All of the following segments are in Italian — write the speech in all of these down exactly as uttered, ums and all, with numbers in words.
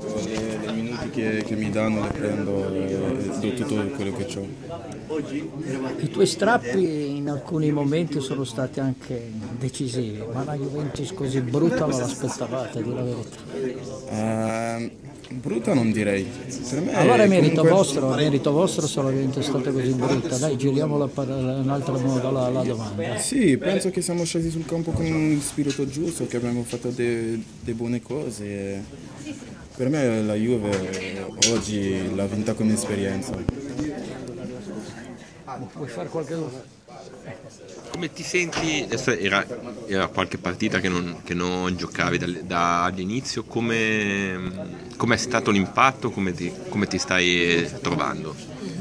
Le, le minuti che, che mi danno le prendo e do tutto quello che ho. I tuoi strappi in alcuni momenti sono stati anche decisivi, ma la Juventus così brutta non l'aspettavate, di la verità. Uh, brutta non direi. Per me Allora è merito comunque... vostro, è merito vostro se la Juventus è stata così brutta. Dai, giriamo la, in altro modo la, la domanda. Sì, penso che siamo scesi sul campo con un spirito giusto, che abbiamo fatto delle buone cose. E per me la Juve oggi l'ha vinta con esperienza. Vuoi fare qualche domanda? Come ti senti? Adesso era, era qualche partita che non, che non giocavi dal- dall'inizio, come è stato l'impatto, come ti, come ti stai trovando?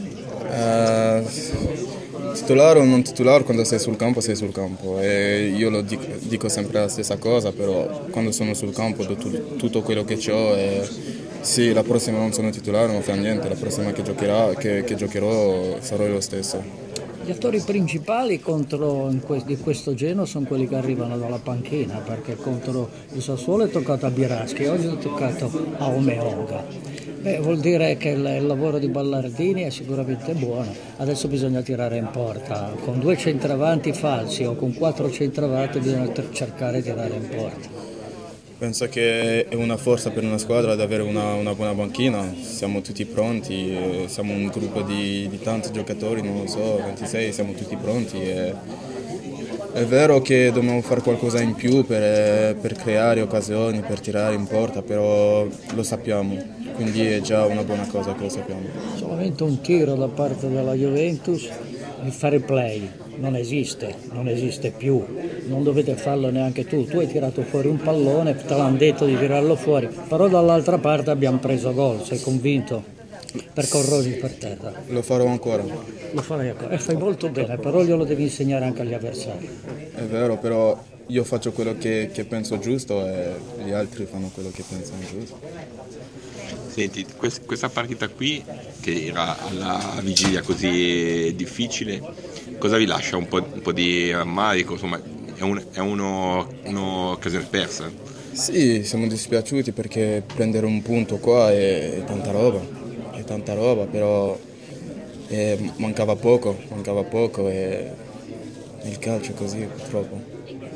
Uh, titolare o non titolare, quando sei sul campo sei sul campo e io lo dico, dico sempre la stessa cosa, però quando sono sul campo do tu, tutto quello che ho e sì, la prossima non sono titolare, non fa niente, la prossima che, giocherà, che, che giocherò sarò lo stesso. Gli attori principali contro, in que- di questo genere sono quelli che arrivano dalla panchina, perché contro il Sassuolo è toccato a Biraschi, oggi è toccato a Omeonga. Beh, vuol dire che il, il lavoro di Ballardini è sicuramente buono, adesso bisogna tirare in porta, con due centravanti falsi o con quattro centravanti bisogna t- cercare di tirare in porta. Penso che è una forza per una squadra ad avere una, una buona banchina, siamo tutti pronti, siamo un gruppo di, di tanti giocatori, non lo so, ventisei, siamo tutti pronti. E è vero che dobbiamo fare qualcosa in più per, per creare occasioni, per tirare in porta, però lo sappiamo, quindi è già una buona cosa che lo sappiamo. Solamente un tiro da parte della Juventus, il fare play non esiste, non esiste più, non dovete farlo neanche tu, tu hai tirato fuori un pallone, te l'hanno detto di tirarlo fuori, però dall'altra parte abbiamo preso gol, sei convinto? Per corrodi per terra. Lo farò ancora. Lo farai ancora, e fai molto bene, però glielo devi insegnare anche agli avversari. È vero, però io faccio quello che, che penso giusto e gli altri fanno quello che pensano giusto. Senti, quest- questa partita qui, che era alla vigilia così difficile, cosa vi lascia? Un po', un po' di rammarico, insomma, è, un, è uno, un'occasione persa? Sì, siamo dispiaciuti perché prendere un punto qua è, è tanta roba, è tanta roba, però eh, mancava poco, mancava poco e il calcio è così purtroppo.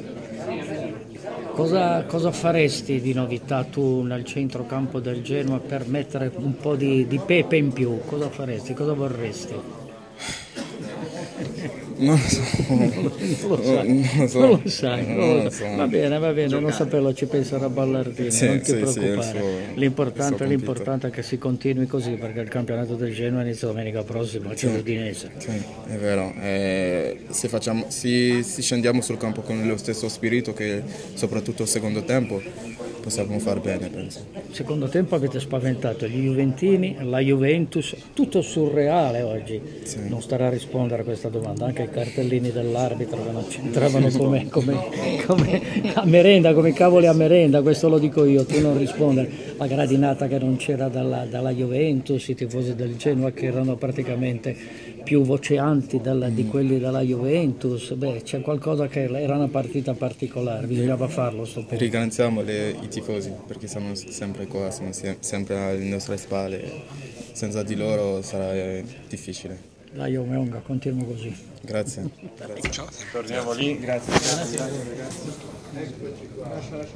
Cosa, cosa faresti di novità tu nel centrocampo del Genoa per mettere un po' di, di pepe in più? Cosa faresti? Cosa vorresti? Non lo so, non lo sai, non lo sai, non lo sai. Va bene, va bene, non saperlo ci penserà Ballardini, sì, non ti sì, preoccupare. sì, suo, l'importante, l'importante è che si continui così, perché il campionato del Genoa inizia domenica prossima, c'è sì, l'Udinese. Sì, è vero, eh, se, facciamo, se, se scendiamo sul campo con lo stesso spirito che soprattutto il secondo tempo possiamo far bene, penso. Secondo tempo avete spaventato gli Juventini, la Juventus, tutto surreale oggi. Sì. Non starà a rispondere a questa domanda, anche i cartellini dell'arbitro che non c'entravano come, come, come a merenda, come cavoli a merenda, questo lo dico io, tu non rispondere. La gradinata che non c'era dalla, dalla Juventus, i tifosi del Genoa che erano praticamente più voceanti della, di quelli della Juventus, beh, c'è qualcosa che era una partita particolare, bisognava farlo sto periodo. Ringraziamo le, i tifosi perché sono sempre qua, sono sempre alle nostre spalle, senza di loro sarà difficile. Dai Omeonga, continuo così. Grazie. Ciao. Torniamo lì, grazie. grazie, grazie.